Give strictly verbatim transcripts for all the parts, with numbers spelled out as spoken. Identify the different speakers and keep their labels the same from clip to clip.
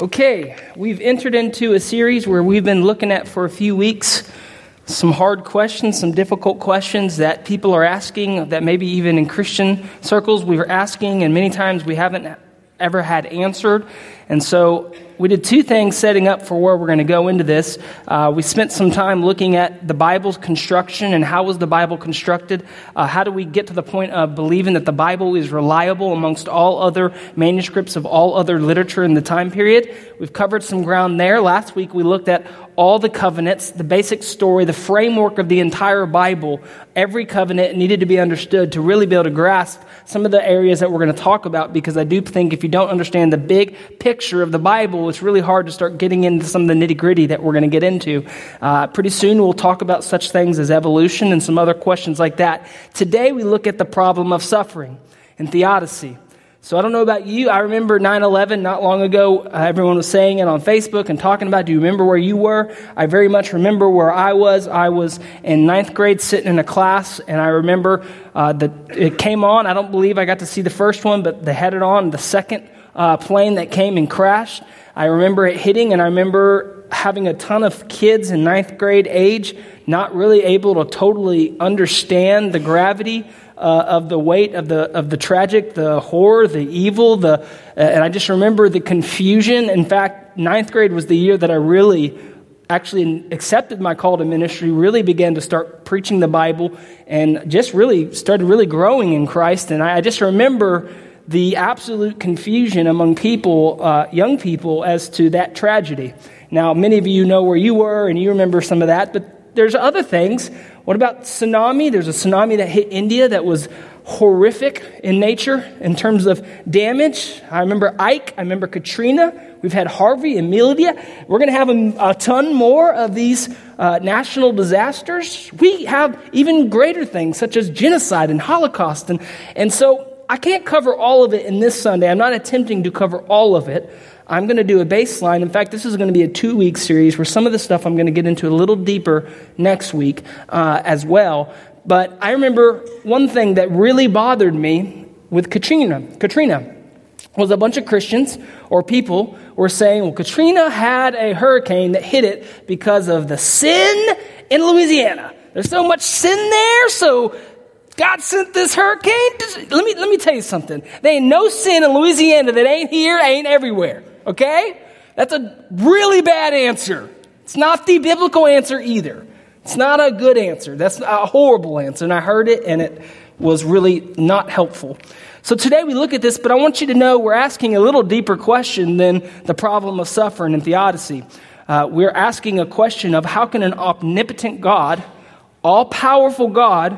Speaker 1: Okay, we've entered into a series where we've been looking at for a few weeks some hard questions, some difficult questions that people are asking, that maybe even in Christian circles we were asking, and many times we haven't ever had answered. And so we did two things setting up for where we're going to go into this. Uh, we spent some time looking at the Bible's construction and how was the Bible constructed. Uh, how do we get to the point of believing that the Bible is reliable amongst all other manuscripts of all other literature in the time period? We've covered some ground there. Last week we looked at all the covenants, the basic story, the framework of the entire Bible. Every covenant needed to be understood to really be able to grasp some of the areas that we're going to talk about, because I do think if you don't understand the big picture of the Bible, it's really hard to start getting into some of the nitty-gritty that we're going to get into. Uh, pretty soon we'll talk about such things as evolution and some other questions like that. Today we look at the problem of suffering and theodicy. So I don't know about you. I remember nine eleven not long ago. Uh, everyone was saying it on Facebook and talking about, do you remember where you were? I very much remember where I was. I was in ninth grade sitting in a class, and I remember uh, that it came on. I don't believe I got to see the first one, but they had it on the second uh, plane that came and crashed. I remember it hitting, and I remember having a ton of kids in ninth grade age not really able to totally understand the gravity Uh, of the weight of the of the tragic, the horror, the evil, the uh, and I just remember the confusion. In fact, ninth grade was the year that I really actually accepted my call to ministry, really began to start preaching the Bible, and just really started really growing in Christ. And I, I just remember the absolute confusion among people, uh, young people, as to that tragedy. Now, many of you know where you were, and you remember some of that, but there's other things. What about tsunami? There's a tsunami that hit India that was horrific in nature in terms of damage. I remember Ike. I remember Katrina. We've had Harvey and Amelia. We're going to have a, a ton more of these uh, national disasters. We have even greater things such as genocide and Holocaust. And, and so I can't cover all of it in this Sunday. I'm not attempting to cover all of it. I'm going to do a baseline. In fact, this is going to be a two-week series where some of the stuff I'm going to get into a little deeper next week uh, as well. But I remember one thing that really bothered me with Katrina. Katrina was a bunch of Christians or people were saying, well, Katrina had a hurricane that hit it because of the sin in Louisiana. There's so much sin there, so God sent this hurricane. Let me let me tell you something. There ain't no sin in Louisiana that ain't here, ain't everywhere. Okay? That's a really bad answer. It's not the biblical answer either. It's not a good answer. That's a horrible answer. And I heard it, and it was really not helpful. So today we look at this, but I want you to know we're asking a little deeper question than the problem of suffering and theodicy. Uh, we're asking a question of how can an omnipotent God, all-powerful God,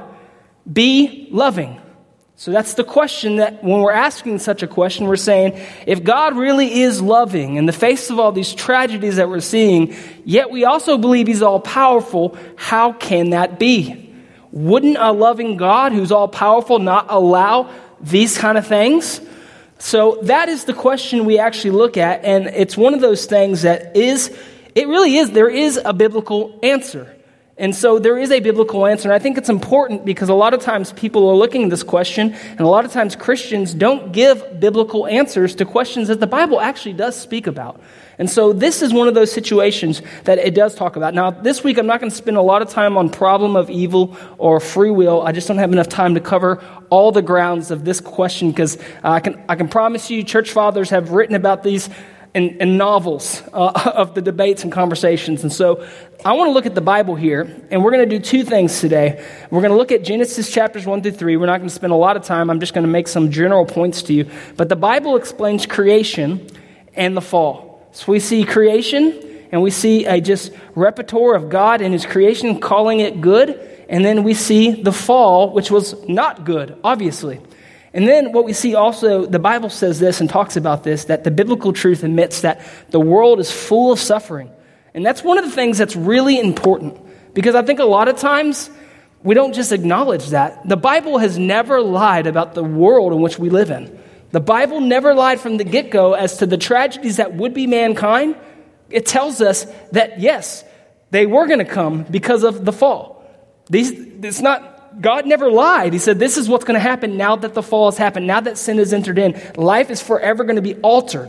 Speaker 1: be loving? So that's the question that when we're asking such a question, we're saying, if God really is loving in the face of all these tragedies that we're seeing, yet we also believe he's all-powerful, how can that be? Wouldn't a loving God who's all-powerful not allow these kind of things? So that is the question we actually look at, and it's one of those things that is, it really is, there is a biblical answer. And so there is a biblical answer, and I think it's important because a lot of times people are looking at this question, and a lot of times Christians don't give biblical answers to questions that the Bible actually does speak about. And so this is one of those situations that it does talk about. Now, this week I'm not going to spend a lot of time on problem of evil or free will. I just don't have enough time to cover all the grounds of this question, because uh, I can I can promise you church fathers have written about these in, in novels uh, of the debates and conversations. And so I want to look at the Bible here, and we're going to do two things today. We're going to look at Genesis chapters one through three. We're not going to spend a lot of time. I'm just going to make some general points to you. But the Bible explains creation and the fall. So we see creation, and we see a just repertoire of God and his creation, calling it good. And then we see the fall, which was not good, obviously. And then what we see also, the Bible says this and talks about this, that the biblical truth admits that the world is full of suffering. And that's one of the things that's really important, because I think a lot of times we don't just acknowledge that. The Bible has never lied about the world in which we live in. The Bible never lied from the get-go as to the tragedies that would be mankind. It tells us that, yes, they were going to come because of the fall. These, it's not... God never lied. He said, this is what's going to happen now that the fall has happened, now that sin has entered in. Life is forever going to be altered.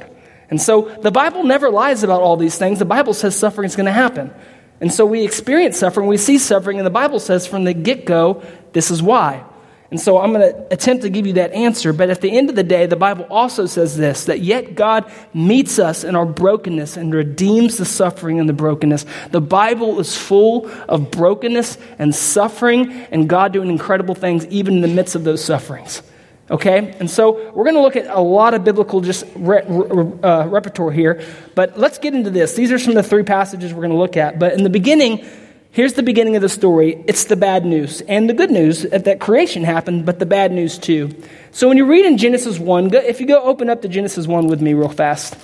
Speaker 1: And so the Bible never lies about all these things. The Bible says suffering is going to happen. And so we experience suffering, we see suffering, and the Bible says from the get-go, this is why. And so I'm going to attempt to give you that answer. But at the end of the day, the Bible also says this, that yet God meets us in our brokenness and redeems the suffering and the brokenness. The Bible is full of brokenness and suffering and God doing incredible things even in the midst of those sufferings. Okay? And so we're going to look at a lot of biblical just re- re- uh, repertoire here. But let's get into this. These are some of the three passages we're going to look at. But in the beginning, here's the beginning of the story. It's the bad news. And the good news that creation happened, but the bad news too. So when you read in Genesis one, go, if you go open up to Genesis one with me real fast.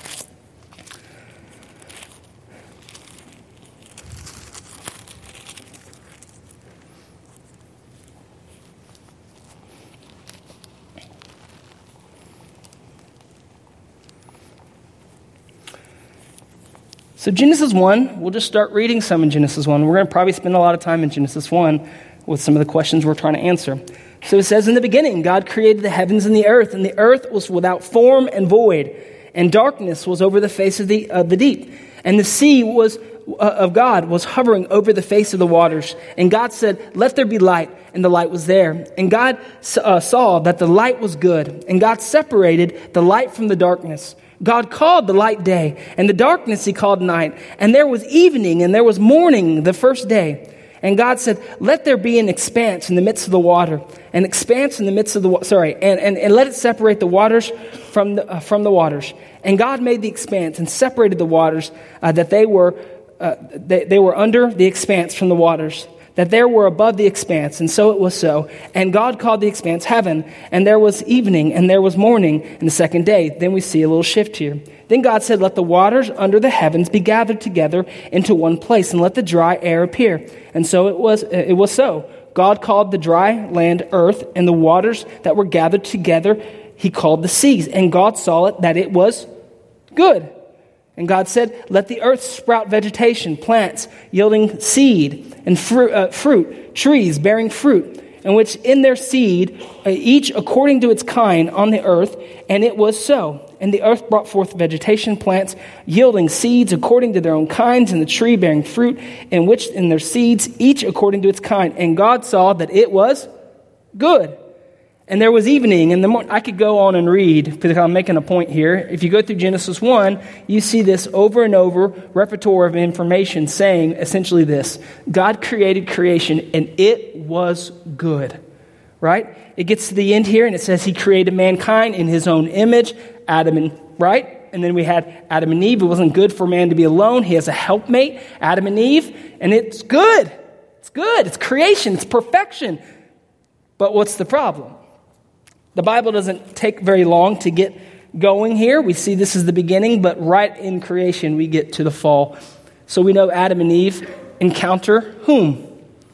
Speaker 1: So Genesis one, we'll just start reading some in Genesis one. We're going to probably spend a lot of time in Genesis one with some of the questions we're trying to answer. So it says, in the beginning, God created the heavens and the earth, and the earth was without form and void, and darkness was over the face of the, uh, the deep. And the sea was uh, of God was hovering over the face of the waters. And God said, let there be light, and the light was there. And God uh, saw that the light was good, and God separated the light from the darkness. God called the light day, and the darkness he called night. And there was evening, and there was morning the first day. And God said, let there be an expanse in the midst of the water, an expanse in the midst of the, sorry, and, and, and let it separate the waters from the, uh, from the waters. And God made the expanse and separated the waters uh, that they were, uh, they, they were under the expanse from the waters, that there were above the expanse, and so it was so. And God called the expanse heaven, and there was evening, and there was morning, and the second day. Then we see a little shift here. Then God said, let the waters under the heavens be gathered together into one place, and let the dry air appear. And so it was, it was so. God called the dry land earth, and the waters that were gathered together he called the seas. And God saw it that it was good. And God said, let the earth sprout vegetation, plants yielding seed, and fruit, uh, fruit, trees bearing fruit, and which in their seed, uh, each according to its kind on the earth. And it was so. And the earth brought forth vegetation, plants yielding seeds according to their own kinds, and the tree bearing fruit, in which in their seeds, each according to its kind. And God saw that it was good. And there was evening, and the more, I could go on and read, because I'm making a point here. If you go through Genesis one, you see this over and over repertoire of information saying essentially this. God created creation, and it was good. Right? It gets to the end here, and it says he created mankind in his own image, Adam and, right? And then we had Adam and Eve. It wasn't good for man to be alone. He has a helpmate, Adam and Eve, and it's good. It's good. It's creation. It's perfection. But what's the problem? The Bible doesn't take very long to get going here. We see this is the beginning, but right in creation we get to the fall. So we know Adam and Eve encounter whom?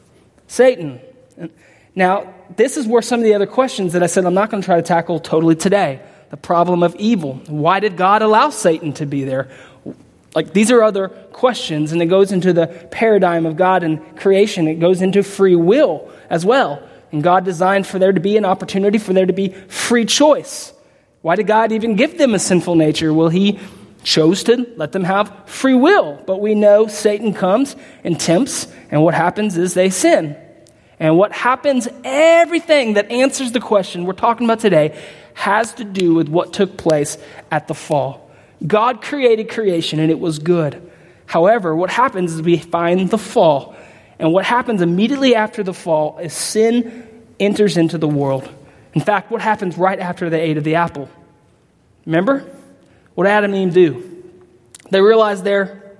Speaker 1: Satan. Now, this is where some of the other questions that I said I'm not going to try to tackle totally today. The problem of evil. Why did God allow Satan to be there? Like, these are other questions, and it goes into the paradigm of God and creation. It goes into free will as well. And God designed for there to be an opportunity for there to be free choice. Why did God even give them a sinful nature? Well, he chose to let them have free will. But we know Satan comes and tempts, and what happens is they sin. And what happens, everything that answers the question we're talking about today has to do with what took place at the fall. God created creation, and it was good. However, what happens is we find the fall. And what happens immediately after the fall is sin enters into the world. In fact, what happens right after they ate of the apple? Remember? What did Adam and Eve do? They realize they're,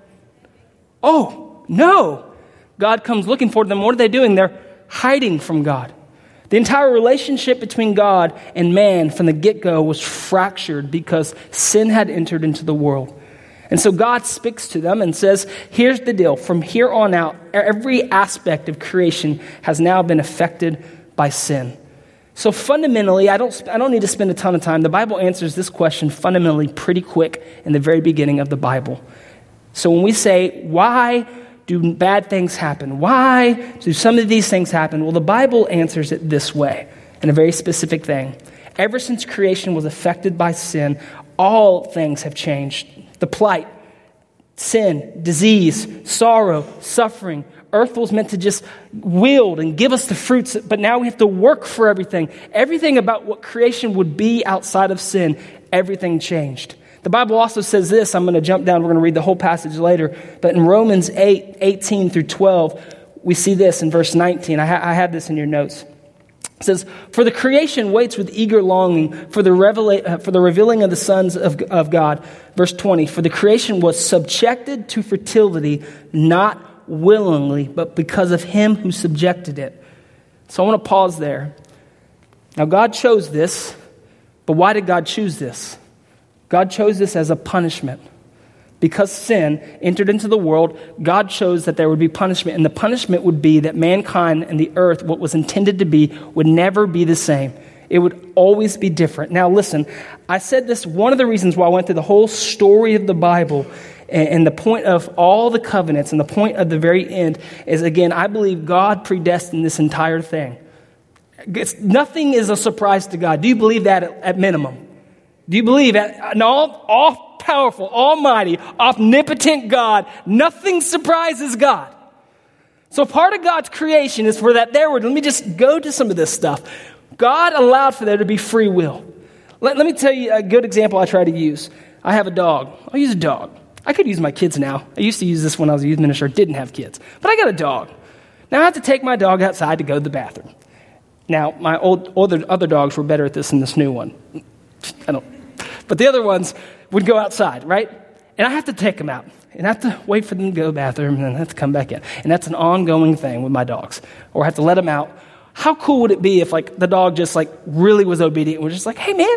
Speaker 1: oh, no. God comes looking for them. What are they doing? They're hiding from God. The entire relationship between God and man from the get-go was fractured because sin had entered into the world. And so God speaks to them and says, here's the deal. From here on out, every aspect of creation has now been affected by sin. So fundamentally, I don't, I don't need to spend a ton of time. The Bible answers this question fundamentally pretty quick in the very beginning of the Bible. So when we say, why do bad things happen? Why do some of these things happen? Well, the Bible answers it this way, in a very specific thing. Ever since creation was affected by sin, all things have changed. The plight, sin, disease, sorrow, suffering. Earth was meant to just wield and give us the fruits, but now we have to work for everything. Everything about what creation would be outside of sin, everything changed. The Bible also says this. I'm going to jump down. We're going to read the whole passage later. But in Romans eight, eighteen through twelve, we see this in verse nineteen. I, ha- I have this in your notes. It says, "For the creation waits with eager longing for the, revela- uh, for the revealing of the sons of, of God." Verse twenty, "For the creation was subjected to fertility, not willingly, but because of him who subjected it." So I want to pause there. Now God chose this, but why did God choose this? God chose this as a punishment. Because sin entered into the world, God chose that there would be punishment. And the punishment would be that mankind and the earth, what was intended to be, would never be the same. It would always be different. Now listen, I said this, one of the reasons why I went through the whole story of the Bible and, and the point of all the covenants and the point of the very end is, again, I believe God predestined this entire thing. It's, nothing is a surprise to God. Do you believe that at, at minimum? Do you believe that an all, all-powerful, almighty, omnipotent God, nothing surprises God? So part of God's creation is for that there would, let me just go to some of this stuff. God allowed for there to be free will. Let, let me tell you a good example I try to use. I have a dog. I'll use a dog. I could use my kids now. I used to use this when I was a youth minister, didn't have kids. But I got a dog. Now I have to take my dog outside to go to the bathroom. Now, my old other, other dogs were better at this than this new one. I don't But the other ones would go outside, right? And I have to take them out. And I have to wait for them to go to the bathroom, and then I have to come back in. And that's an ongoing thing with my dogs. Or I have to let them out. How cool would it be if, like, the dog just, like, really was obedient and was just like, "Hey, man,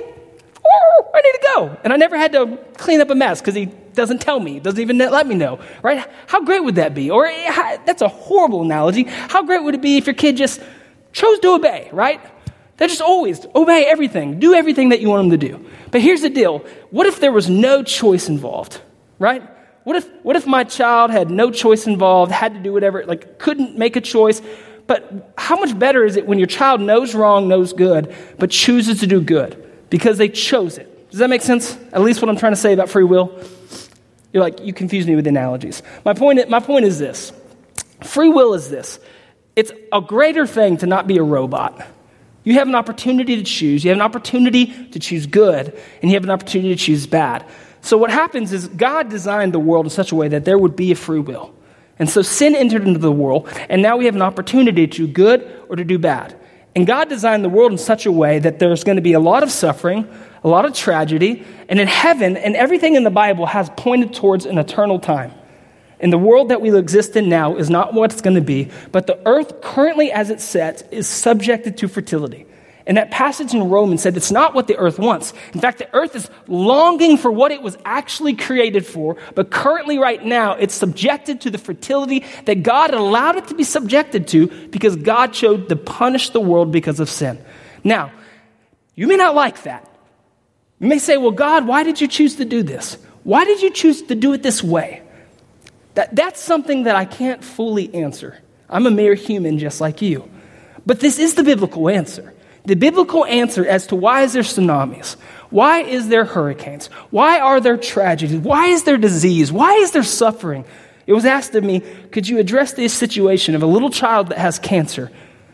Speaker 1: oh, I need to go." And I never had to clean up a mess because he doesn't tell me, doesn't even let me know, right? How great would that be? Or that's a horrible analogy. How great would it be if your kid just chose to obey, right? They just always obey everything, do everything that you want them to do. But here's the deal. What if there was no choice involved, right? What if what if my child had no choice involved, had to do whatever, like couldn't make a choice? But how much better is it when your child knows wrong, knows good, but chooses to do good because they chose it? Does that make sense? At least what I'm trying to say about free will? You're like, you confuse me with analogies. My point, my point is this. Free will is this. It's a greater thing to not be a robot. You have an opportunity to choose. You have an opportunity to choose good, and you have an opportunity to choose bad. So what happens is God designed the world in such a way that there would be a free will. And so sin entered into the world, and now we have an opportunity to do good or to do bad. And God designed the world in such a way that there's going to be a lot of suffering, a lot of tragedy, and in heaven, and everything in the Bible has pointed towards an eternal time. And the world that we exist in now is not what it's going to be, but the earth currently as it sets is subjected to fertility. And that passage in Romans said it's not what the earth wants. In fact, the earth is longing for what it was actually created for, but currently right now it's subjected to the fertility that God allowed it to be subjected to because God chose to punish the world because of sin. Now, you may not like that. You may say, "Well, God, why did you choose to do this? Why did you choose to do it this way?" That, that's something that I can't fully answer. I'm a mere human just like you. But this is the biblical answer. The biblical answer as to why is there tsunamis? Why is there hurricanes? Why are there tragedies? Why is there disease? Why is there suffering? It was asked of me, could you address this situation of a little child that has cancer?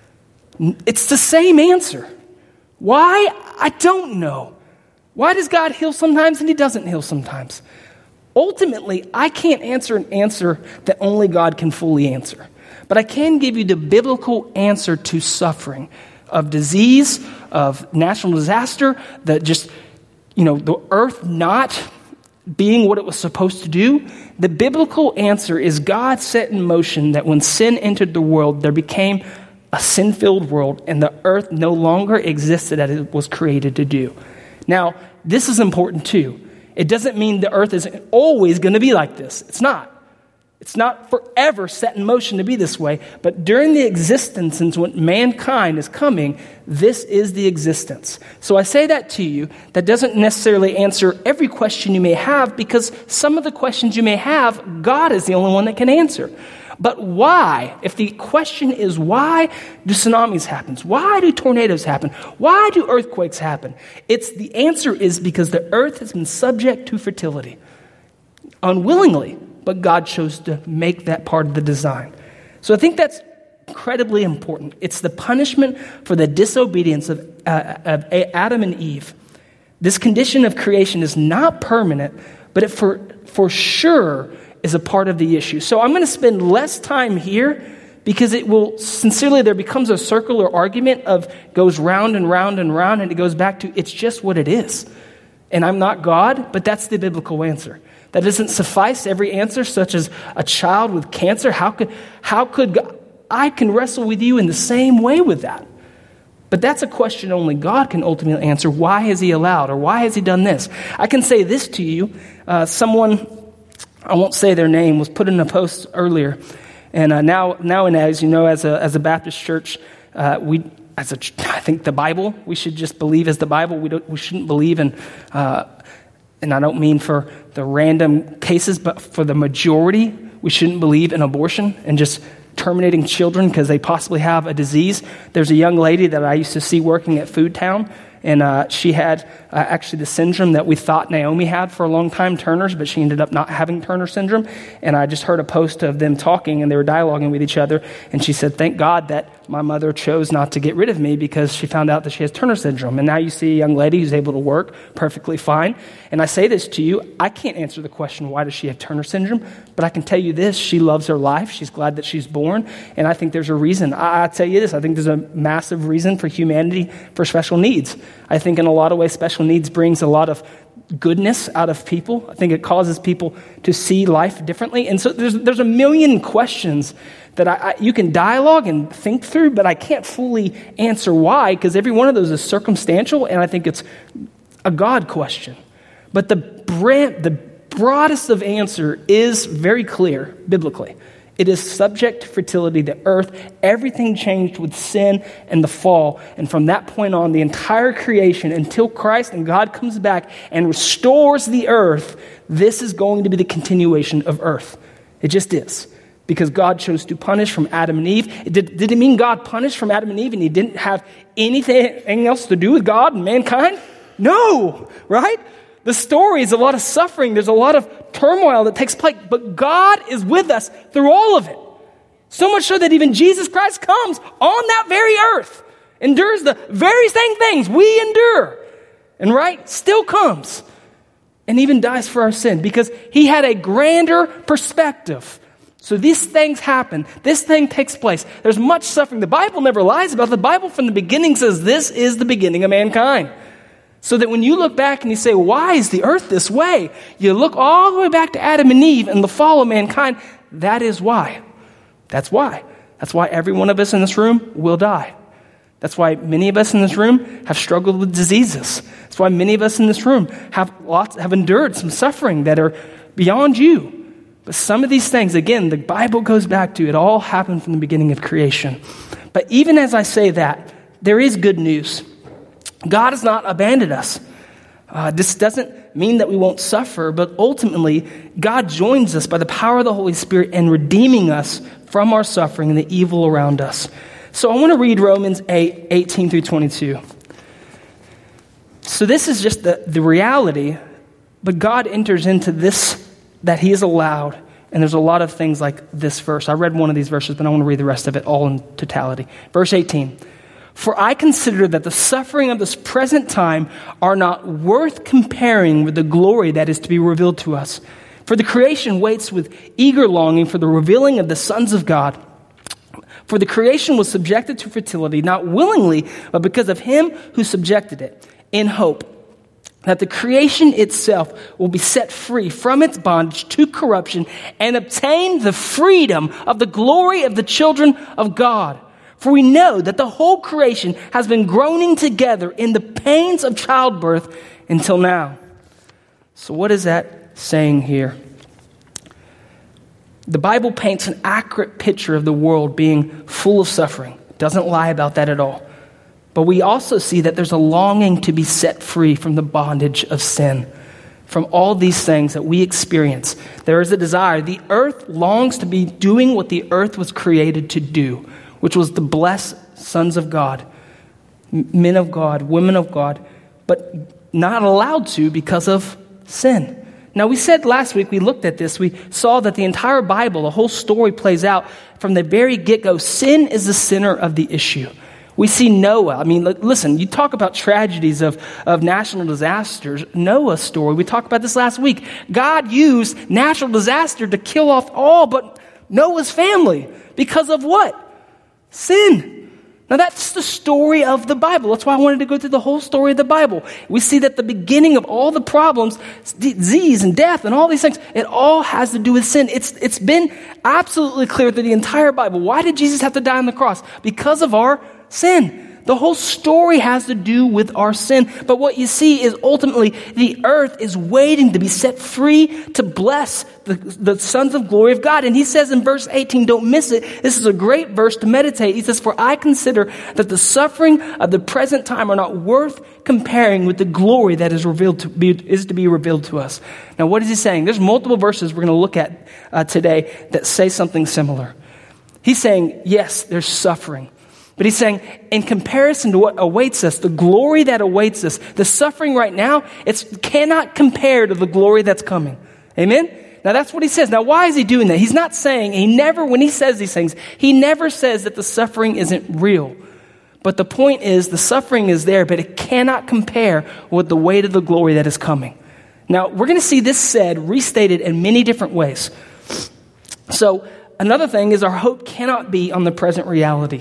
Speaker 1: It's the same answer. Why? I don't know. Why does God heal sometimes and he doesn't heal sometimes? Ultimately, I can't answer an answer that only God can fully answer. But I can give you the biblical answer to suffering, of disease, of natural disaster, that just, you know, the earth not being what it was supposed to do. The biblical answer is God set in motion that when sin entered the world, there became a sin-filled world, and the earth no longer existed as it was created to do. Now, this is important too. It doesn't mean the earth is always going to be like this. It's not. It's not forever set in motion to be this way, but during the existence and when mankind is coming, this is the existence. So I say that to you. That doesn't necessarily answer every question you may have, because some of the questions you may have, God is the only one that can answer. But why? If the question is why do tsunamis happen? Why do tornadoes happen? Why do earthquakes happen? It's the answer is because the earth has been subject to fertility. Unwillingly, but God chose to make that part of the design. So I think that's incredibly important. It's the punishment for the disobedience of, uh, of Adam and Eve. This condition of creation is not permanent, but it for, for sure is a part of the issue. So I'm going to spend less time here because it will, sincerely, there becomes a circular argument of goes round and round and round, and it goes back to it's just what it is. And I'm not God, but that's the biblical answer. That doesn't suffice every answer, such as a child with cancer. How could, how could God, I can wrestle with you in the same way with that? But that's a question only God can ultimately answer. Why has he allowed, or why has he done this? I can say this to you. Uh, someone, I won't say their name, was put in a post earlier. And uh, now, now and as you know, as a as a Baptist church, uh, we, as a, I think the Bible, we should just believe as the Bible. We don't, we shouldn't believe in, uh, and I don't mean for the random cases, but for the majority, we shouldn't believe in abortion and just terminating children because they possibly have a disease. There's a young lady that I used to see working at Food Town, and uh, she had uh, actually the syndrome that we thought Naomi had for a long time, Turner's, but she ended up not having Turner syndrome. And I just heard a post of them talking, and they were dialoguing with each other, and she said, thank God that my mother chose not to get rid of me because she found out that she has Turner syndrome. And now you see a young lady who's able to work perfectly fine. And I say this to you, I can't answer the question, why does she have Turner syndrome? But I can tell you this, she loves her life. She's glad that she's born. And I think there's a reason. I, I tell you this, I think there's a massive reason for humanity for special needs. I think in a lot of ways, special needs brings a lot of goodness out of people. I think it causes people to see life differently. And so there's there's a million questions that I, I you can dialogue and think through, but I can't fully answer why, because every one of those is circumstantial, and I think it's a God question. But the brand, the broadest of answer is very clear biblically. It is subject to fertility, the earth. Everything changed with sin and the fall. And from that point on, the entire creation, until Christ and God comes back and restores the earth, this is going to be the continuation of earth. It just is. Because God chose to punish from Adam and Eve. It did, did it mean God punished from Adam and Eve and he didn't have anything else to do with God and mankind? No, right? The story is a lot of suffering. There's a lot of turmoil that takes place. But God is with us through all of it. So much so that even Jesus Christ comes on that very earth, endures the very same things we endure, and right, still comes, and even dies for our sin because he had a grander perspective. So these things happen. This thing takes place. There's much suffering. The Bible never lies about it. The Bible from the beginning says this is the beginning of mankind. So that when you look back and you say, why is the earth this way? You look all the way back to Adam and Eve and the fall of mankind. That is why. That's why. That's why every one of us in this room will die. That's why many of us in this room have struggled with diseases. That's why many of us in this room have lots, have endured some suffering that are beyond you. But some of these things, again, the Bible goes back to, it all happened from the beginning of creation. But even as I say that, there is good news. God has not abandoned us. Uh, this doesn't mean that we won't suffer, but ultimately, God joins us by the power of the Holy Spirit in redeeming us from our suffering and the evil around us. So I want to read Romans eight, eighteen through twenty-two. So this is just the, the reality, but God enters into this that he is allowed. And there's a lot of things like this verse. I read one of these verses, but I want to read the rest of it all in totality. Verse eighteen. For I consider that the suffering of this present time are not worth comparing with the glory that is to be revealed to us. For the creation waits with eager longing for the revealing of the sons of God. For the creation was subjected to fertility, not willingly, but because of him who subjected it, in hope that the creation itself will be set free from its bondage to corruption and obtain the freedom of the glory of the children of God. For we know that the whole creation has been groaning together in the pains of childbirth until now. So what is that saying here? The Bible paints an accurate picture of the world being full of suffering. It doesn't lie about that at all. But we also see that there's a longing to be set free from the bondage of sin. from all these things that we experience. There is a desire. The earth longs to be doing what the earth was created to do, which was to bless sons of God, men of God, women of God, but not allowed to because of sin. Now, we said last week, we looked at this, we saw that the entire Bible, the whole story plays out from the very get-go. Sin is the center of the issue. We see Noah. I mean, listen, you talk about tragedies of, of national disasters. Noah's story, we talked about this last week. God used natural disaster to kill off all but Noah's family. Because of what? Sin. Now, that's the story of the Bible. That's why I wanted to go through the whole story of the Bible. We see that the beginning of all the problems, disease and death and all these things, it all has to do with sin. It's It's been absolutely clear through the entire Bible. Why did Jesus have to die on the cross? Because of our sin. The whole story has to do with our sin. But what you see is ultimately the earth is waiting to be set free to bless the, the sons of glory of God. And he says in verse eighteen, don't miss it. This is a great verse to meditate. He says, for I consider that the suffering of the present time are not worth comparing with the glory that is revealed to be, is to be revealed to us. Now, what is he saying? There's multiple verses we're going to look at uh, today that say something similar. He's saying, yes, there's suffering. But he's saying, in comparison to what awaits us, the glory that awaits us, the suffering right now, it cannot compare to the glory that's coming. Amen? Now that's what he says. Now why is he doing that? He's not saying, he never, when he says these things, he never says that the suffering isn't real. But the point is, the suffering is there, but it cannot compare with the weight of the glory that is coming. Now, we're going to see this said, restated in many different ways. So, another thing is our hope cannot be on the present reality.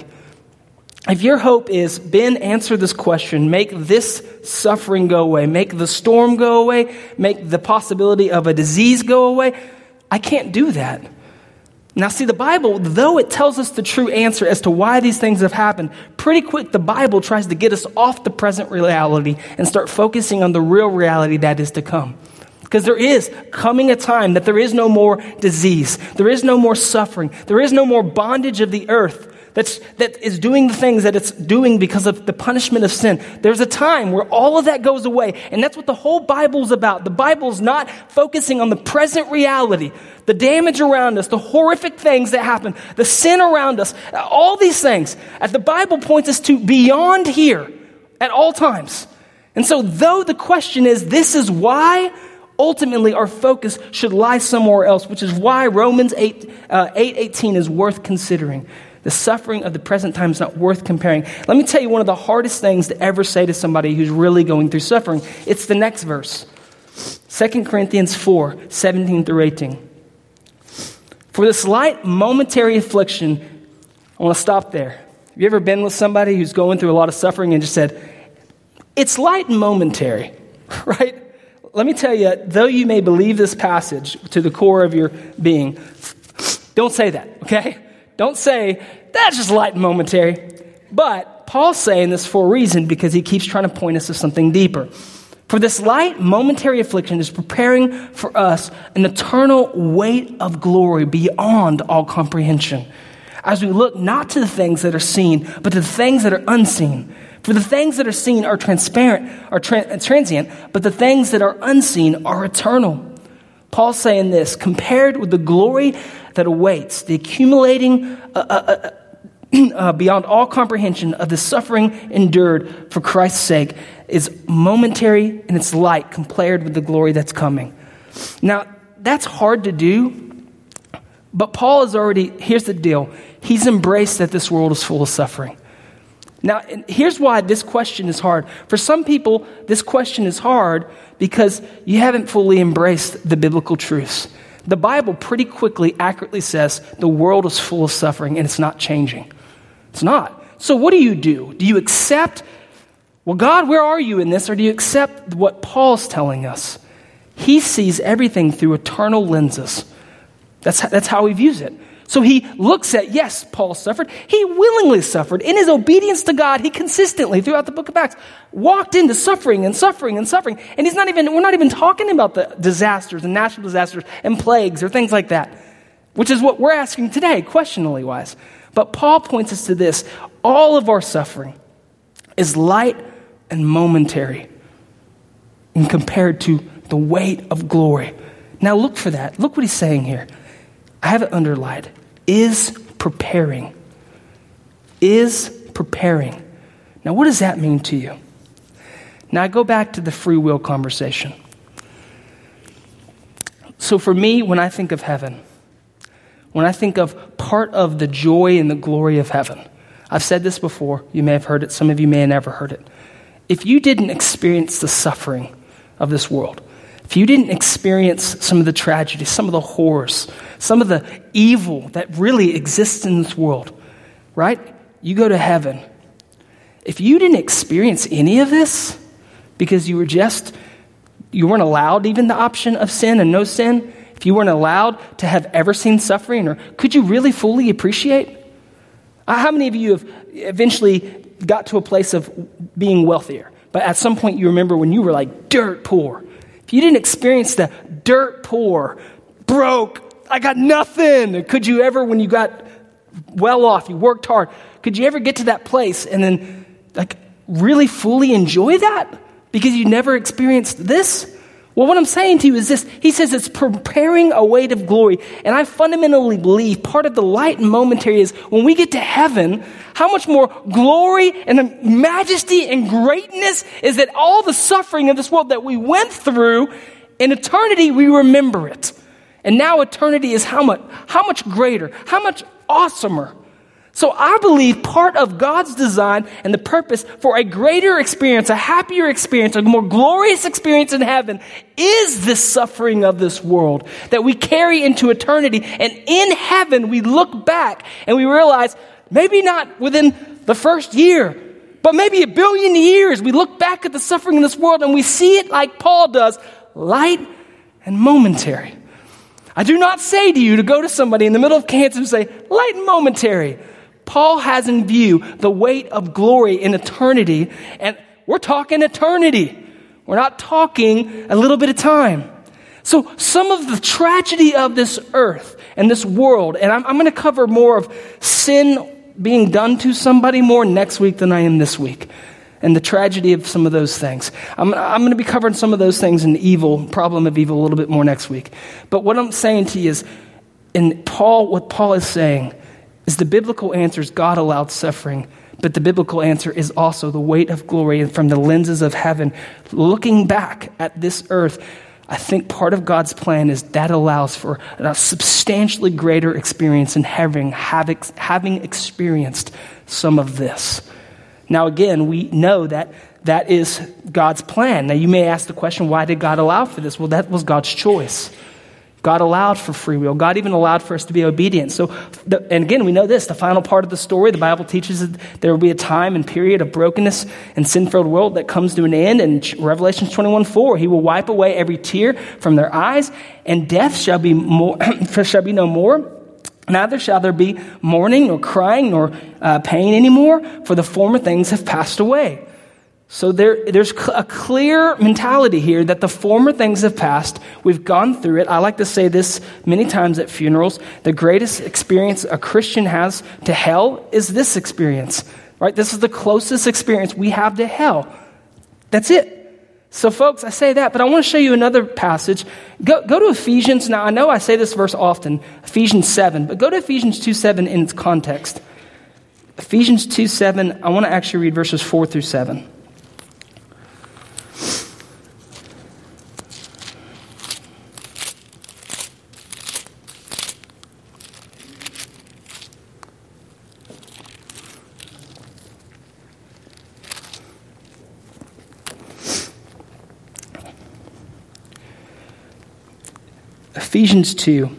Speaker 1: If your hope is, Ben, answer this question, make this suffering go away, make the storm go away, make the possibility of a disease go away, I can't do that. Now see, the Bible, though it tells us the true answer as to why these things have happened, pretty quick the Bible tries to get us off the present reality and start focusing on the real reality that is to come. Because there is coming a time that there is no more disease, there is no more suffering, there is no more bondage of the earth. That's, that is doing the things that it's doing because of the punishment of sin. There's a time where all of that goes away. And that's what the whole Bible's about. The Bible's not focusing on the present reality, the damage around us, the horrific things that happen, the sin around us, all these things. As the Bible points us to beyond here at all times. And so though the question is, this is why, ultimately our focus should lie somewhere else, which is why Romans eight eighteen is worth considering. The suffering of the present time is not worth comparing. Let me tell you one of the hardest things to ever say to somebody who's really going through suffering. It's the next verse. Second Corinthians four, seventeen through eighteen. For this light momentary affliction, I want to stop there. Have you ever been with somebody who's going through a lot of suffering and just said, it's light and momentary, right? Let me tell you, though you may believe this passage to the core of your being, don't say that, okay? Don't say, that's just light and momentary. But Paul's saying this for a reason, because he keeps trying to point us to something deeper. For this light momentary affliction is preparing for us an eternal weight of glory beyond all comprehension, as we look not to the things that are seen, but to the things that are unseen. For the things that are seen are transparent, are tra- transient, but the things that are unseen are eternal. Paul's saying this, compared with the glory that awaits, the accumulating uh, uh, uh, uh, beyond all comprehension of the suffering endured for Christ's sake is momentary and it's light compared with the glory that's coming. Now, that's hard to do, but Paul is already, here's the deal, he's embraced that this world is full of suffering. Now, here's why this question is hard. For some people, this question is hard because you haven't fully embraced the biblical truths. The Bible pretty quickly, accurately says the world is full of suffering and it's not changing. It's not. So what do you do? Do you accept, well, God, where are you in this? Or do you accept what Paul's telling us? He sees everything through eternal lenses. That's, that's how he views it. So he looks at, yes, Paul suffered. He willingly suffered. In his obedience to God, he consistently, throughout the book of Acts, walked into suffering and suffering and suffering. And he's not even, we're not even talking about the disasters and natural disasters and plagues or things like that, which is what we're asking today, questionally wise. But Paul points us to this. All of our suffering is light and momentary and compared to the weight of glory. Now look for that. Look what he's saying here. I have it underlined. Is preparing. Is preparing. Now what does that mean to you? Now I go back to the free will conversation. So for me, when I think of heaven, when I think of part of the joy and the glory of heaven, I've said this before, you may have heard it, some of you may have never heard it. If you didn't experience the suffering of this world, if you didn't experience some of the tragedies, some of the horrors, some of the evil that really exists in this world, right? You go to heaven. If you didn't experience any of this because you were just, you weren't allowed even the option of sin and no sin, if you weren't allowed to have ever seen suffering, or could you really fully appreciate? How many of you have eventually got to a place of being wealthier, but at some point you remember when you were like dirt poor? If you didn't experience the dirt poor, broke, I got nothing, could you ever, when you got well off, you worked hard, could you ever get to that place and then like really fully enjoy that because you never experienced this? Well, what I'm saying to you is this. He says it's preparing a weight of glory. And I fundamentally believe part of the light and momentary is when we get to heaven, how much more glory and majesty and greatness is that all the suffering of this world that we went through, in eternity we remember it. And now eternity is how much, how much greater, how much awesomer. So I believe part of God's design and the purpose for a greater experience, a happier experience, a more glorious experience in heaven is this suffering of this world that we carry into eternity. And in heaven, we look back and we realize maybe not within the first year, but maybe a billion years, we look back at the suffering in this world and we see it like Paul does, light and momentary. I do not say to you to go to somebody in the middle of cancer and say, light and momentary. Paul has in view the weight of glory in eternity, and we're talking eternity. We're not talking a little bit of time. So some of the tragedy of this earth and this world, and I'm, I'm going to cover more of sin being done to somebody more next week than I am this week, and the tragedy of some of those things. I'm, I'm going to be covering some of those things in evil, problem of evil a little bit more next week. But what I'm saying to you is, in Paul, what Paul is saying is the biblical answer is God allowed suffering, but the biblical answer is also the weight of glory. And from the lenses of heaven, looking back at this earth, I think part of God's plan is that allows for a substantially greater experience in having, having, having experienced some of this. Now again, we know that that is God's plan. Now you may ask the question, why did God allow for this? Well, that was God's choice. God allowed for free will. God even allowed for us to be obedient. So, the, and again, we know this, the final part of the story, the Bible teaches that there will be a time and period of brokenness and sin-filled world that comes to an end. And Revelation twenty-one four, he will wipe away every tear from their eyes, and death shall be more, shall be no more. Neither shall there be mourning, nor crying, nor uh, pain anymore, for the former things have passed away. So there, there's a clear mentality here that the former things have passed. We've gone through it. I like to say this many times at funerals. The greatest experience a Christian has to hell is this experience, right? This is the closest experience we have to hell. That's it. So folks, I say that, but I want to show you another passage. Go, go to Ephesians. Now, I know I say this verse often, Ephesians seven, but go to Ephesians two seven in its context. Ephesians two seven, I want to actually read verses four through seven. Ephesians two.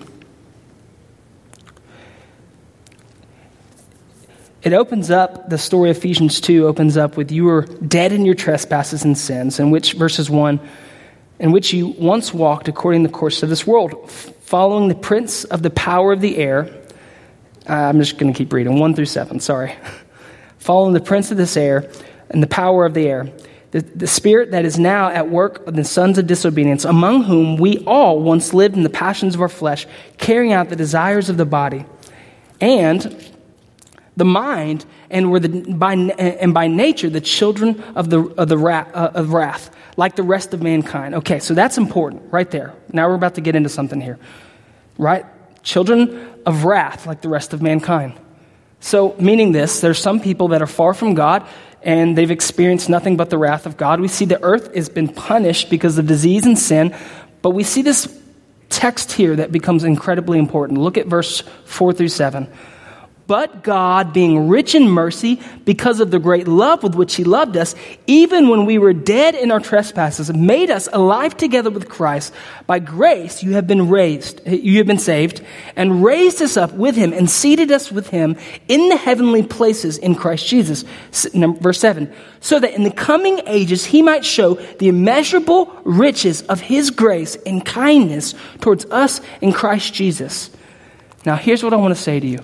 Speaker 1: It opens up, the story of Ephesians two opens up with, you were dead in your trespasses and sins, in which, verses one, in which you once walked according to the course of this world, following the prince of the power of the air. Uh, I'm just going to keep reading, one through seven, sorry. Following the prince of this air and the power of the air, The, the spirit that is now at work in the sons of disobedience, among whom we all once lived in the passions of our flesh, carrying out the desires of the body, and the mind, and were the, by and by nature the children of the of the wrath, uh, of wrath, like the rest of mankind. Okay, so that's important right there. Now we're about to get into something here, right? Children of wrath, like the rest of mankind. So, meaning this, there's some people that are far from God, and they've experienced nothing but the wrath of God. We see the earth has been punished because of disease and sin, but we see this text here that becomes incredibly important. Look at verse four through seven. But God, being rich in mercy, because of the great love with which he loved us, even when we were dead in our trespasses, made us alive together with Christ. By grace you have been raised, you have been saved, and raised us up with him, and seated us with him in the heavenly places in Christ Jesus. Verse seven. So that in the coming ages he might show the immeasurable riches of his grace and kindness towards us in Christ Jesus. Now here's what I want to say to you.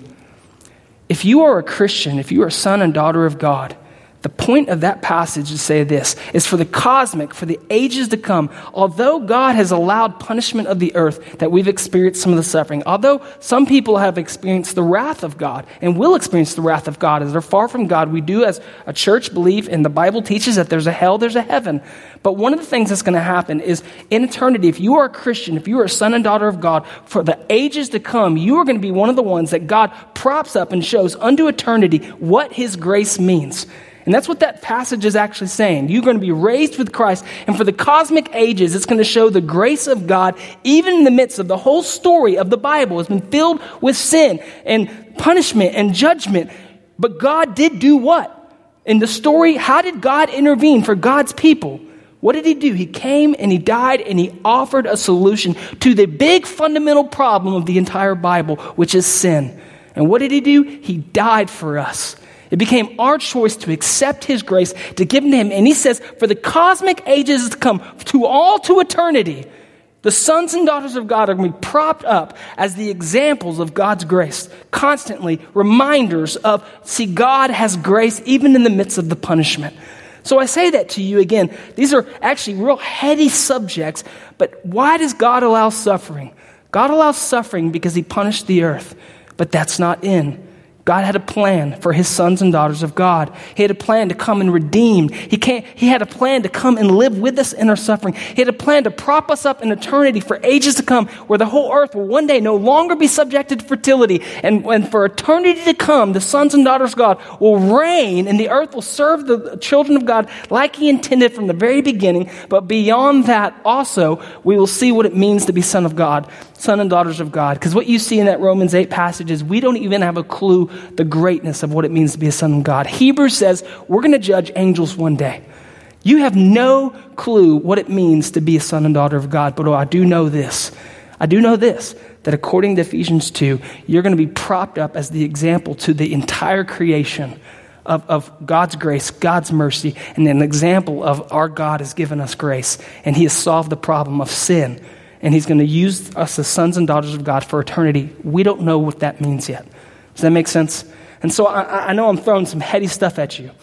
Speaker 1: If you are a Christian, if you are a son and daughter of God, the point of that passage is to say this, is for the cosmic, for the ages to come, although God has allowed punishment of the earth, that we've experienced some of the suffering, although some people have experienced the wrath of God and will experience the wrath of God as they're far from God, we do as a church believe, and the Bible teaches that there's a hell, there's a heaven. But one of the things that's going to happen is in eternity, if you are a Christian, if you are a son and daughter of God, for the ages to come, you are going to be one of the ones that God props up and shows unto eternity what his grace means. And that's what that passage is actually saying. You're going to be raised with Christ, and for the cosmic ages, it's going to show the grace of God, even in the midst of the whole story of the Bible has been filled with sin and punishment and judgment. But God did do what? In the story, how did God intervene for God's people? What did he do? He came and he died and he offered a solution to the big fundamental problem of the entire Bible, which is sin. And what did he do? He died for us. It became our choice to accept his grace, to give to him. And he says, for the cosmic ages to come, to all to eternity, the sons and daughters of God are going to be propped up as the examples of God's grace, constantly reminders of, see, God has grace even in the midst of the punishment. So I say that to you again. These are actually real heady subjects, but why does God allow suffering? God allows suffering because he punished the earth, but that's not in. God had a plan for his sons and daughters of God. He had a plan to come and redeem. He can't, he had a plan to come and live with us in our suffering. He had a plan to prop us up in eternity for ages to come, where the whole earth will one day no longer be subjected to fertility. And, and for eternity to come, the sons and daughters of God will reign, and the earth will serve the children of God like he intended from the very beginning. But beyond that also, we will see what it means to be son of God, son and daughters of God. Because what you see in that Romans eight passage is we don't even have a clue the greatness of what it means to be a son of God. Hebrews says we're going to judge angels one day. You have no clue what it means to be a son and daughter of God, but oh, I do know this. I do know this, that according to Ephesians two, you're going to be propped up as the example to the entire creation of, of God's grace, God's mercy, and an example of our God has given us grace, and he has solved the problem of sin, and he's going to use us as sons and daughters of God for eternity. We don't know what that means yet. Does that make sense? And so I, I know I'm throwing some heady stuff at you,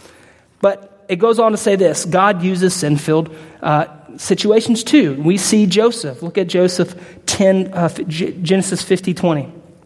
Speaker 1: but it goes on to say this. God uses sin-filled uh, situations too. We see Joseph. Look at Joseph ten, uh, Genesis fifty twenty.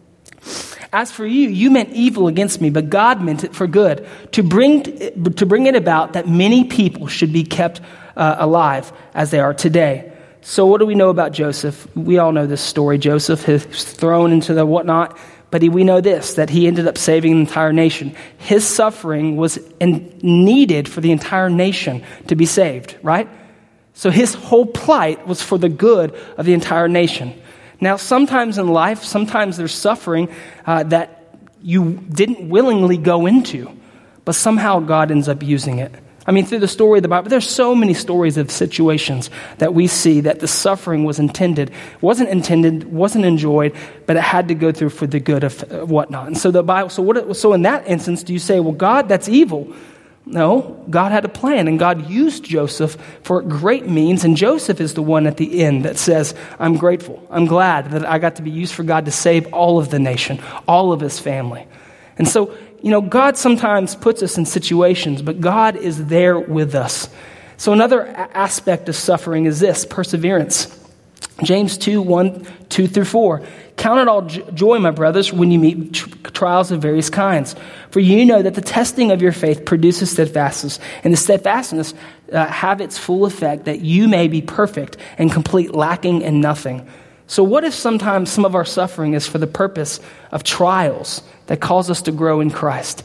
Speaker 1: As for you, you meant evil against me, but God meant it for good, to bring to bring it about that many people should be kept uh, alive as they are today. So what do we know about Joseph? We all know this story. Joseph is thrown into the whatnot. But he, we know this, that he ended up saving the entire nation. His suffering was in, needed for the entire nation to be saved, right? So his whole plight was for the good of the entire nation. Now, sometimes in life, sometimes there's suffering uh, that you didn't willingly go into, but somehow God ends up using it. I mean, through the story of the Bible, there's so many stories of situations that we see that the suffering was intended, wasn't intended, wasn't enjoyed, but it had to go through for the good of whatnot. And so the Bible, so what? So in that instance, do you say, well, God, that's evil? No, God had a plan, and God used Joseph for great means, and Joseph is the one at the end that says, I'm grateful, I'm glad that I got to be used for God to save all of the nation, all of his family. And so, you know, God sometimes puts us in situations, but God is there with us. So another a- aspect of suffering is this, perseverance. James two, one, two through four. Count it all joy, my brothers, when you meet tr- trials of various kinds. For you know that the testing of your faith produces steadfastness, and the steadfastness uh, have its full effect, that you may be perfect and complete, lacking in nothing. So what if sometimes some of our suffering is for the purpose of trials that cause us to grow in Christ?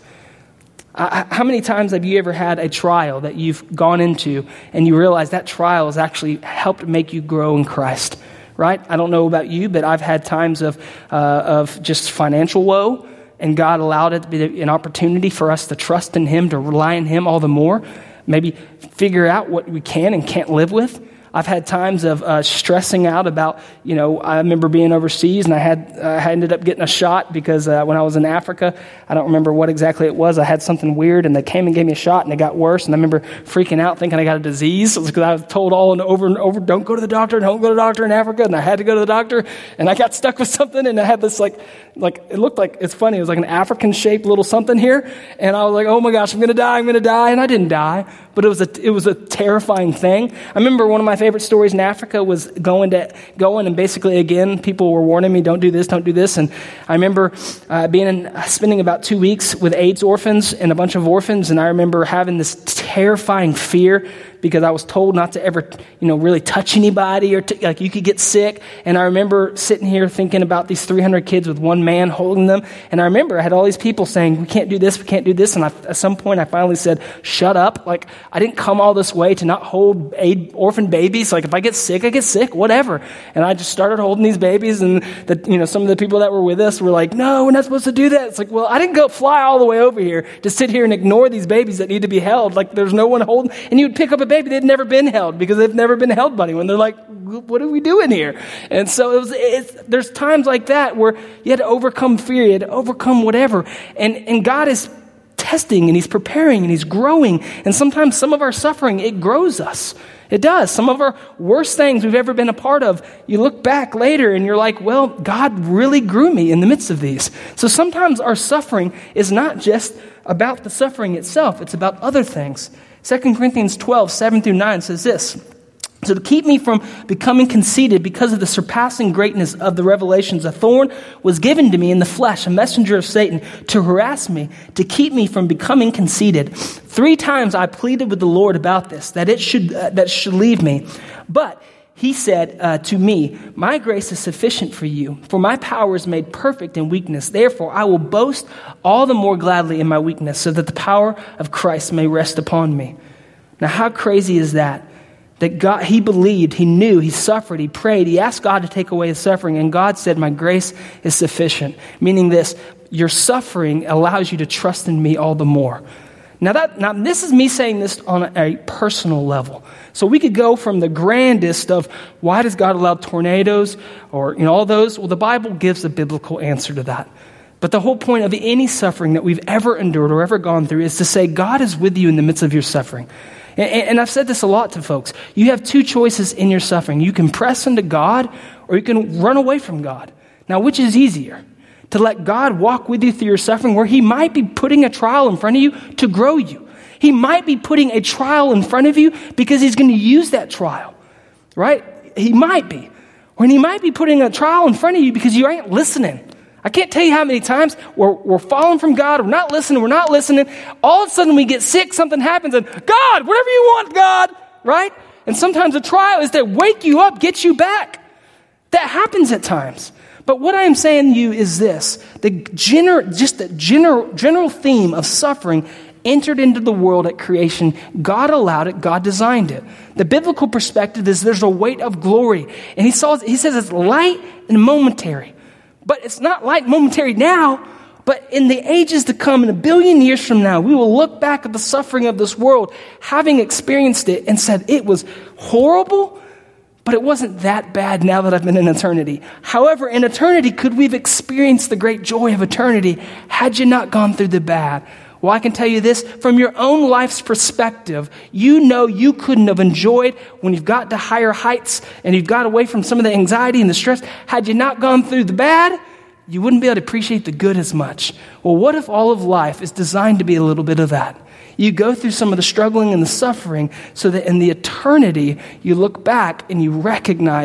Speaker 1: Uh, how many times have you ever had a trial that you've gone into and you realize that trial has actually helped make you grow in Christ? Right? I don't know about you, but I've had times of uh, of just financial woe, and God allowed it to be an opportunity for us to trust in Him, to rely on Him all the more, maybe figure out what we can and can't live with. I've had times of uh, stressing out about, you know, I remember being overseas and I had uh, I ended up getting a shot because uh, when I was in Africa, I don't remember what exactly it was. I had something weird and they came and gave me a shot and it got worse. And I remember freaking out thinking I got a disease because I was told all and over and over, don't go to the doctor, don't go to the doctor in Africa. And I had to go to the doctor and I got stuck with something and I had this like, like it looked like, it's funny, it was like an African shaped little something here. And I was like, oh my gosh, I'm going to die, I'm going to die. And I didn't die, but it was a, it was a terrifying thing. I remember one of my favorite stories in Africa was going to going and basically again people were warning me, don't do this, don't do this. And I remember uh, being in, spending about two weeks with AIDS orphans and a bunch of orphans, and I remember having this terrifying fear because I was told not to ever, you know, really touch anybody or t- like you could get sick. And I remember sitting here thinking about these three hundred kids with one man holding them. And I remember I had all these people saying, we can't do this, we can't do this. And I, at some point I finally said, shut up. Like I didn't come all this way to not hold AIDS orphan babies. Like if I get sick, I get sick, whatever. And I just started holding these babies, and the, you know, some of the people that were with us were like, no, we're not supposed to do that. It's like, well, I didn't go fly all the way over here to sit here and ignore these babies that need to be held. Like there's no one holding, and you would pick up a baby they'd never been held because they've never been held by anyone. They're like, what are we doing here? And so it was. It's, there's times like that where you had to overcome fear, you had to overcome whatever, and and God is testing and He's preparing and He's growing. And sometimes some of our suffering, it grows us. It does. Some of our worst things we've ever been a part of, you look back later and you're like, well, God really grew me in the midst of these. So sometimes our suffering is not just about the suffering itself, it's about other things. Second Corinthians twelve, seven through nine says this. So to keep me from becoming conceited because of the surpassing greatness of the revelations, a thorn was given to me in the flesh, a messenger of Satan, to harass me, to keep me from becoming conceited. Three times I pleaded with the Lord about this, that it should uh, that it should leave me. But He said uh, to me, my grace is sufficient for you, for my power is made perfect in weakness. Therefore, I will boast all the more gladly in my weakness, so that the power of Christ may rest upon me. Now, how crazy is that? That God, he believed, he knew, he suffered, he prayed, he asked God to take away his suffering, and God said, my grace is sufficient. Meaning this, your suffering allows you to trust in me all the more. Now, that, now this is me saying this on a, a personal level. So we could go from the grandest of why does God allow tornadoes or you know all those? Well, the Bible gives a biblical answer to that. But the whole point of any suffering that we've ever endured or ever gone through is to say God is with you in the midst of your suffering. And, and I've said this a lot to folks. You have two choices in your suffering. You can press into God or you can run away from God. Now, which is easier? To let God walk with you through your suffering, where he might be putting a trial in front of you to grow you. He might be putting a trial in front of you because he's going to use that trial, right? He might be. Or he might be putting a trial in front of you because you ain't listening. I can't tell you how many times we're, we're falling from God, we're not listening, we're not listening. All of a sudden we get sick, something happens, and God, whatever you want, God, right? And sometimes a trial is to wake you up, get you back. That happens at times. But what I am saying to you is this, the gener- just the general, general theme of suffering entered into the world at creation. God allowed it, God designed it. The biblical perspective is there's a weight of glory. And he, saw, he says it's light and momentary. But it's not light and momentary now, but in the ages to come, in a billion years from now, we will look back at the suffering of this world, having experienced it and said it was horrible, but it wasn't that bad now that I've been in eternity. However, in eternity, could we have experienced the great joy of eternity had you not gone through the bad? Well, I can tell you this, from your own life's perspective, you know you couldn't have enjoyed when you've got to higher heights and you've got away from some of the anxiety and the stress. Had you not gone through the bad, you wouldn't be able to appreciate the good as much. Well, what if all of life is designed to be a little bit of that? You go through some of the struggling and the suffering so that in the eternity, you look back and you recognize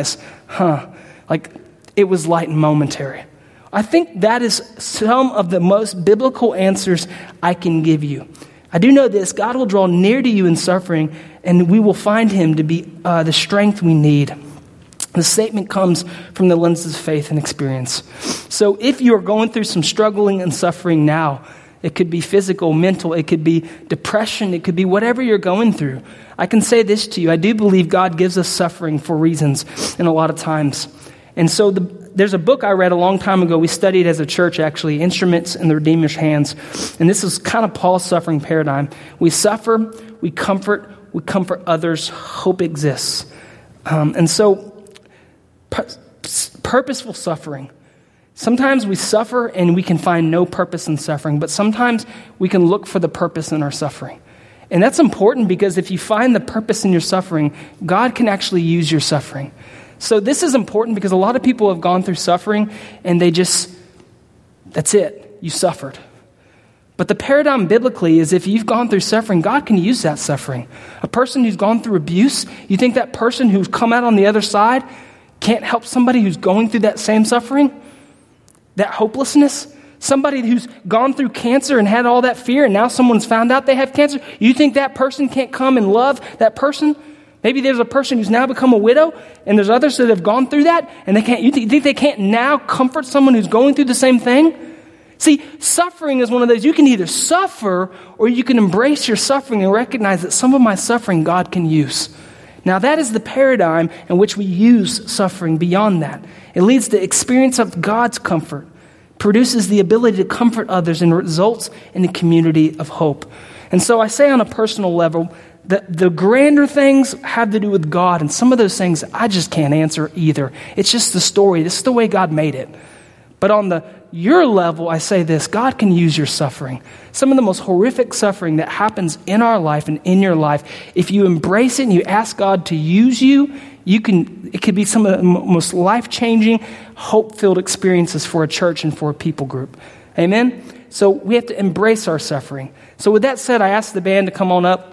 Speaker 1: huh, like it was light and momentary. I think that is some of the most biblical answers I can give you. I do know this: God will draw near to you in suffering, and we will find him to be uh, the strength we need. The statement comes from the lenses of faith and experience. So if you are going through some struggling and suffering now, it could be physical, mental, it could be depression, it could be whatever you're going through, I can say this to you: I do believe God gives us suffering for reasons, and a lot of times. And so the, there's a book I read a long time ago. We studied as a church, actually, Instruments in the Redeemer's Hands. And this is kind of Paul's suffering paradigm. We suffer, we comfort, we comfort others, hope exists. Um, and so pu- purposeful suffering. Sometimes we suffer and we can find no purpose in suffering, but sometimes we can look for the purpose in our suffering. And that's important, because if you find the purpose in your suffering, God can actually use your suffering. So this is important because a lot of people have gone through suffering and they just, that's it, you suffered. But the paradigm biblically is, if you've gone through suffering, God can use that suffering. A person who's gone through abuse, you think that person who's come out on the other side can't help somebody who's going through that same suffering? That hopelessness? Somebody who's gone through cancer and had all that fear, and now someone's found out they have cancer. You think that person can't come and love that person? Maybe there's a person who's now become a widow, and there's others that have gone through that, and they can't. You think they can't now comfort someone who's going through the same thing? See, suffering is one of those. You can either suffer, or you can embrace your suffering and recognize that some of my suffering God can use. Now, that is the paradigm in which we use suffering beyond that. It leads to experience of God's comfort, produces the ability to comfort others, and results in a community of hope. And so I say on a personal level, The, the grander things have to do with God, and some of those things I just can't answer either. It's just the story. This is the way God made it. But on the your level, I say this: God can use your suffering. Some of the most horrific suffering that happens in our life and in your life, if you embrace it and you ask God to use you, you can. It could be some of the most life-changing, hope-filled experiences for a church and for a people group. Amen? So we have to embrace our suffering. So with that said, I ask the band to come on up.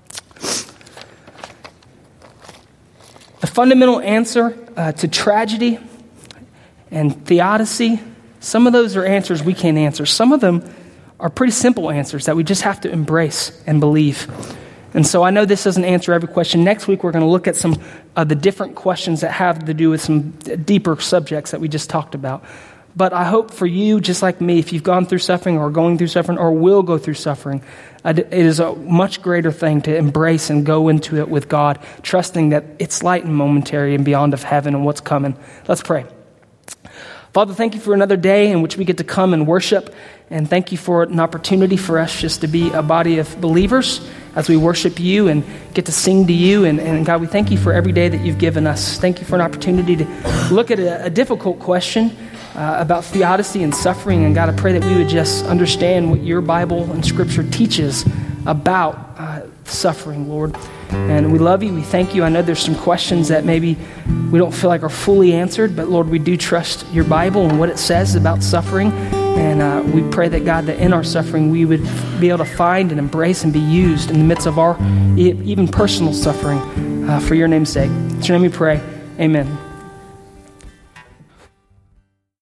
Speaker 1: The fundamental answer uh, to tragedy and theodicy, some of those are answers we can't answer. Some of them are pretty simple answers that we just have to embrace and believe. And so I know this doesn't answer every question. Next week, we're going to look at some of the different questions that have to do with some deeper subjects that we just talked about. But I hope for you, just like me, if you've gone through suffering or going through suffering or will go through suffering, it is a much greater thing to embrace and go into it with God, trusting that it's light and momentary and beyond of heaven and what's coming. Let's pray. Father, thank you for another day in which we get to come and worship, and thank you for an opportunity for us just to be a body of believers as we worship you and get to sing to you. And, and God, we thank you for every day that you've given us. Thank you for an opportunity to look at a, a difficult question Uh, about theodicy and suffering. And God, I pray that we would just understand what your Bible and Scripture teaches about uh, suffering, Lord. And we love you. We thank you. I know there's some questions that maybe we don't feel like are fully answered, but Lord, we do trust your Bible and what it says about suffering. And uh, we pray that, God, that in our suffering, we would be able to find and embrace and be used in the midst of our even personal suffering uh, for your name's sake. In your name we pray. Amen.